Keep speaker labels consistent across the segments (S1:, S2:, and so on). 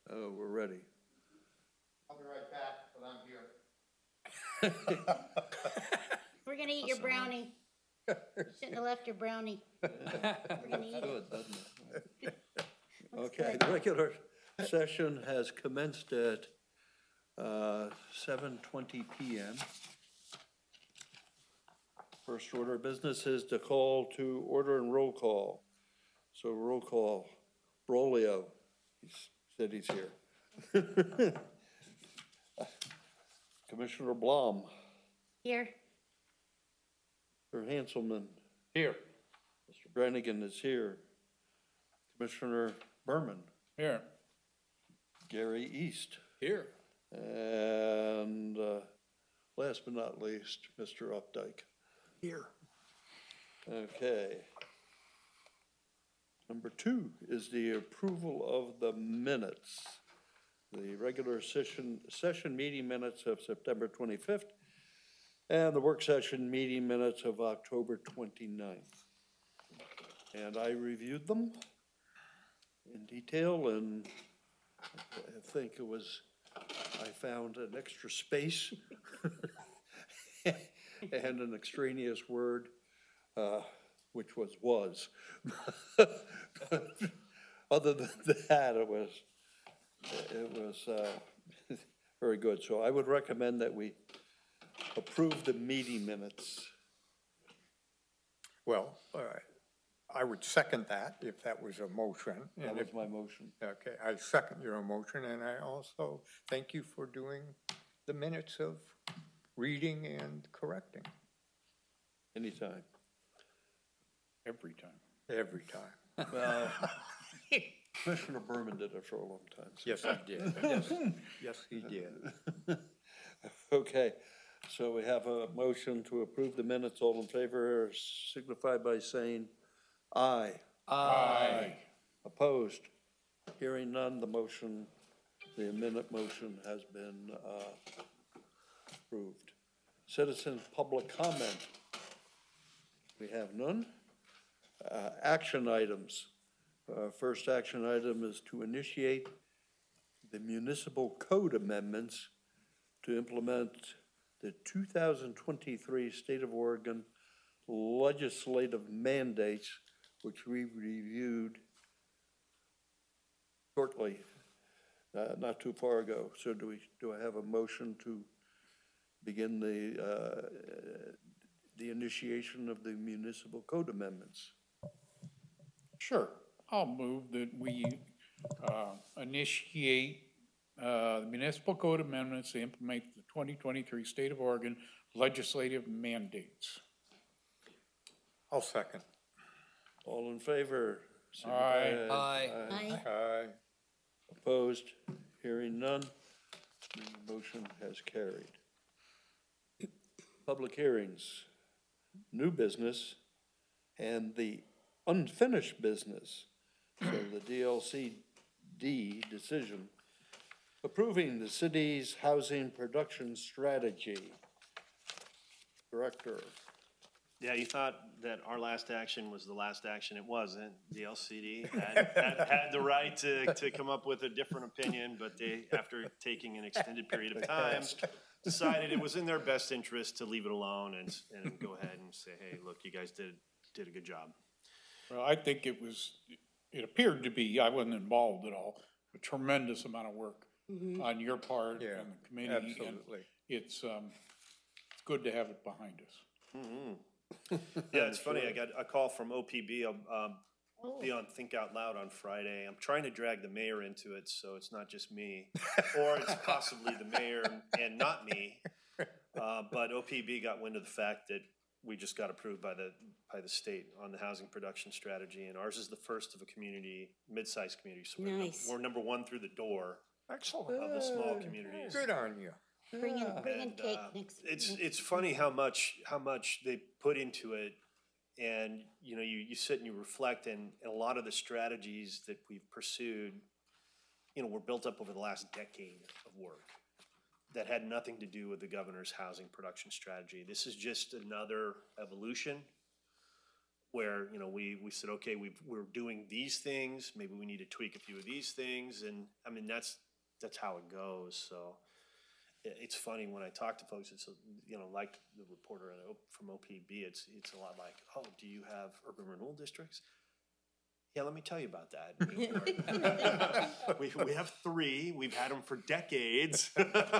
S1: We're ready.
S2: I'll be right back, but I'm here.
S3: We're gonna eat your brownie. You shouldn't have left your brownie. We're gonna eat it.
S1: Good, doesn't it?
S3: Looks
S1: Okay,
S3: good.
S1: the regular session has commenced at 7:20 PM. First order of business is to call to order and roll call. So roll call, Brolio, he said he's here. Commissioner Blom,
S3: Here,
S1: Mr. Hanselman,
S4: Here.
S1: Mr. Brannigan is here. Commissioner Berman,
S4: Here.
S1: Gary East,
S4: Here.
S1: and last but not least, Mr. Updike.
S4: Here.
S1: Okay. Number 2 is the approval of the minutes. The regular session meeting minutes of September 25th and the work session meeting minutes of October 29th. And I reviewed them in detail, and I think I found an extra space and an extraneous word, which was. Other than that, it was very good. So I would recommend that we approve the meeting minutes.
S5: Well, I would second that if that was a motion.
S1: That
S5: And
S1: was
S5: if,
S1: my motion.
S5: okay, I second your motion, and I also thank you for doing the minutes of reading and correcting
S1: Anytime.
S4: Every time.
S5: every time.
S1: Well, Commissioner Berman did it for a long time. So.
S5: Yes, he did. Yes, he did.
S1: Okay, so we have a motion to approve the minutes. All in favor signify by saying aye.
S4: Aye.
S1: Opposed? Hearing none, the minute motion has been approved. Citizen public comment. We have none. Action items. First action item is to initiate the municipal code amendments to implement the 2023 State of Oregon legislative mandates, which we reviewed shortly, not too far ago. So do I have a motion to begin the initiation of the municipal code amendments?
S4: Sure. I'll move that we initiate the municipal code amendments to implement the 2023 State of Oregon legislative mandates.
S5: I'll second.
S1: All in favor?
S4: Aye.
S3: aye.
S5: Aye.
S1: Opposed? Hearing none, the motion has carried. Public hearings, new business, and the unfinished business. So the DLCD decision approving the city's housing production strategy. Director.
S6: Yeah, you thought that our last action was the last action. It wasn't. The LCD had the right to come up with a different opinion, but they, after taking an extended period of time, decided it was in their best interest to leave it alone and go ahead and say, hey, look, you guys did a good job.
S4: Well, I think it appeared to be, I wasn't involved at all, a tremendous amount of work on your part
S5: Yeah,
S4: and the committee.
S5: absolutely.
S4: And it's good to have it behind us.
S6: Yeah, it's funny. I got a call from OPB. I'll be on Think Out Loud on Friday. I'm trying to drag the mayor into it, so it's not just me, or it's possibly the mayor and not me. But OPB got wind of the fact that we just got approved by the state on the housing production strategy, and ours is the first of a community, mid-sized community. So
S3: Nice.
S6: we're number one through the door
S5: Excellent.
S6: of the small communities.
S5: Good on you.
S3: Bring in
S6: And,
S3: cake next.
S6: it's funny how much they put into it, and you sit and you reflect, and a lot of the strategies that we've pursued, were built up over the last decade of work that had nothing to do with the governor's housing production strategy. This is just another evolution where, you know, we said, okay, we're doing these things, maybe we need to tweak a few of these things, and, I mean, that's how it goes, so. It's funny, when I talk to folks, it's, you know, like the reporter from OPB, it's a lot like, oh, do you have urban renewal districts? Yeah, let me tell you about that. We have 3, we've had them for decades.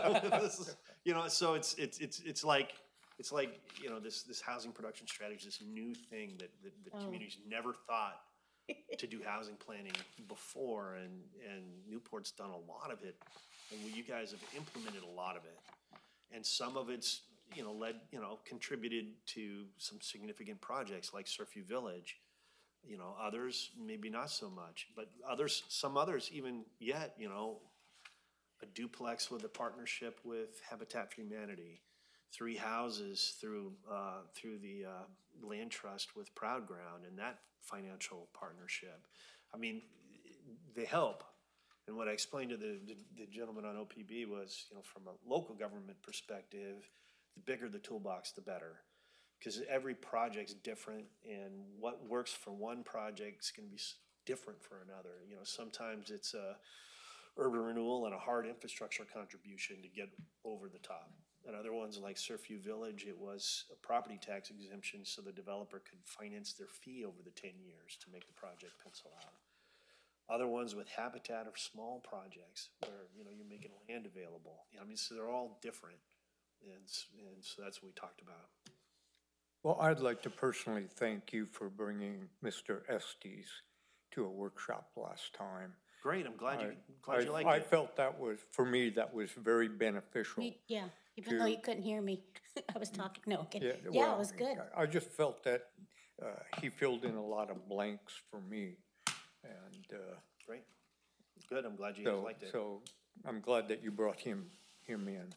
S6: You know, so it's like, you know, this housing production strategy, this new thing that communities never thought to do housing planning before, and Newport's done a lot of it, and you guys have implemented a lot of it, and some of it's, you know, contributed to some significant projects like Surfview Village. You know, others maybe not so much, but some others even yet, you know, a duplex with a partnership with Habitat for Humanity, 3 houses through the land trust with Proud Ground and that financial partnership. I mean, they help. And what I explained to the gentleman on OPB was, you know, from a local government perspective, the bigger the toolbox, the better. Because every project's different, and what works for one project is going to be different for another. You know, sometimes it's a urban renewal and a hard infrastructure contribution to get over the top. And other ones like Surfview Village, it was a property tax exemption so the developer could finance their fee over the 10 years to make the project pencil out. Other ones with Habitat are small projects where, you know, you're making land available. You know, I mean, so they're all different. And so that's what we talked about.
S5: Well, I'd like to personally thank you for bringing Mr. Estes to a workshop last time.
S6: Great, I'm glad you liked
S5: I
S6: it.
S5: felt that was, for me, that was very beneficial.
S3: Yeah, even though you couldn't hear me, I was talking, no, okay. Yeah,
S5: well,
S3: it was good.
S5: I just felt that he filled in a lot of blanks for me, and
S6: Great, good, I'm glad you guys liked it.
S5: so I'm glad that you brought him in.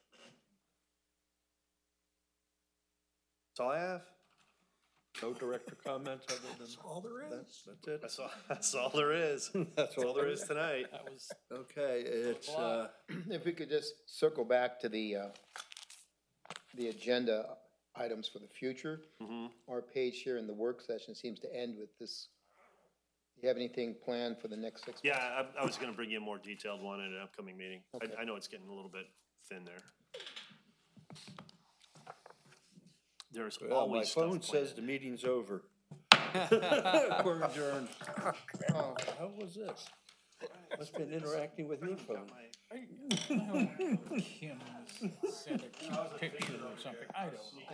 S6: That's all I have.
S1: No director comments other than?
S6: That's all there is.
S1: That's it?
S6: That's all there is. That's all there is tonight.
S1: Okay, it's,
S2: If we could just circle back to the agenda items for the future. Our page here in the work session seems to end with this. Do you have anything planned for the next 6 months?
S6: Yeah, I was gonna bring you a more detailed one at an upcoming meeting.
S2: Okay.
S6: I know it's getting a little bit thin there. There's
S1: well, my
S6: always stuff
S1: phone
S6: planned.
S1: says the meeting's over. We're adjourned.
S2: Oh,
S1: How was this? Must've been interacting with your phone.
S4: Kim sent a picture or something, I don't know.